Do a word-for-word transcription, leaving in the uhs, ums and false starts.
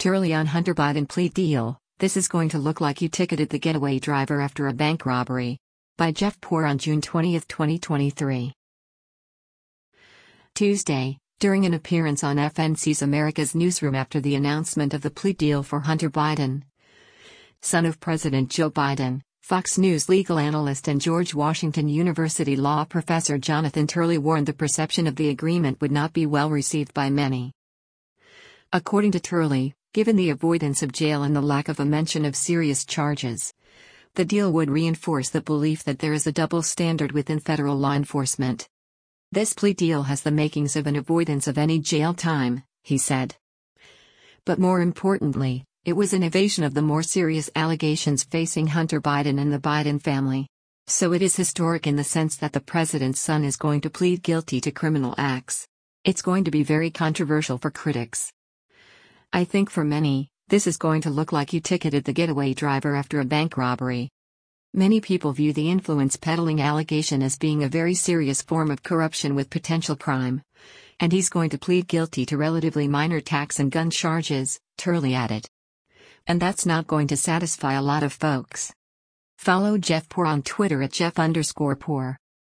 Turley on Hunter Biden plea deal, this is going to look like you ticketed the getaway driver after a bank robbery. By Jeff Poor on June twentieth, twenty twenty-three. Tuesday, during an appearance on F N C's America's Newsroom after the announcement of the plea deal for Hunter Biden, son of President Joe Biden, Fox News legal analyst and George Washington University law professor Jonathan Turley warned the perception of the agreement would not be well received by many. According to Turley, given the avoidance of jail and the lack of a mention of serious charges, the deal would reinforce the belief that there is a double standard within federal law enforcement. This plea deal has the makings of an avoidance of any jail time, he said. But more importantly, it was an evasion of the more serious allegations facing Hunter Biden and the Biden family. So it is historic in the sense that the president's son is going to plead guilty to criminal acts. It's going to be very controversial for critics. I think for many, this is going to look like you ticketed the getaway driver after a bank robbery. Many people view the influence peddling allegation as being a very serious form of corruption with potential crime. And he's going to plead guilty to relatively minor tax and gun charges, Turley added. And that's not going to satisfy a lot of folks. Follow Jeff Poor on Twitter at Jeff underscore Poor.